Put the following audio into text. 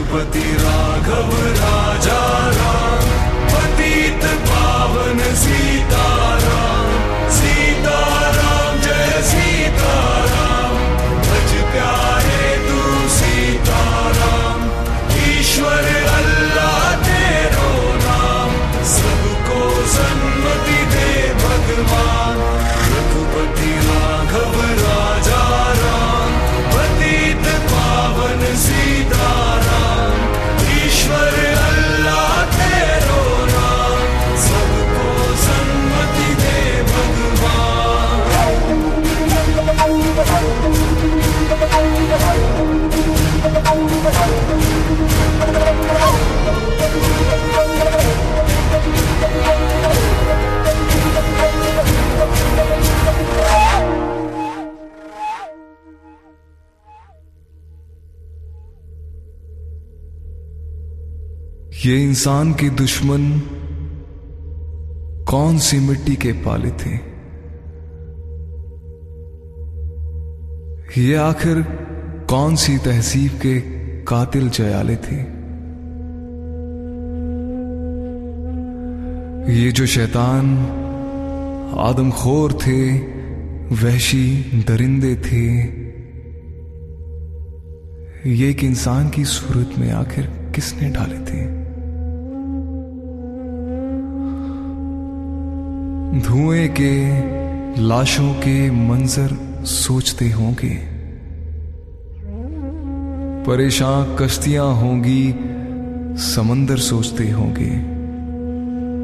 रघुपति राघव राजा राम, पतित पावन सीताराम। सीताराम जय सीताराम, भज प्यारे तू सीताराम। ईश्वर अल्लाह तेरो नाम, सबको सन्मति दे भगवान। रघुपति राघव राजा राम, पतित पावन सीताराम। ईश्वर अल्लाह तेरो नाम, सबको सन्मति दे भगवान। ये इंसान के दुश्मन कौन सी मिट्टी के पाले थे? ये आखिर कौन सी तहजीब के कातिल जयाले थे? ये जो शैतान आदमखोर थे, वहशी दरिंदे थे, ये एक इंसान की सूरत में आखिर किसने ढाले थे? धुएं के लाशों के मंजर सोचते होंगे, परेशान कश्तियां होंगी समंदर सोचते होंगे।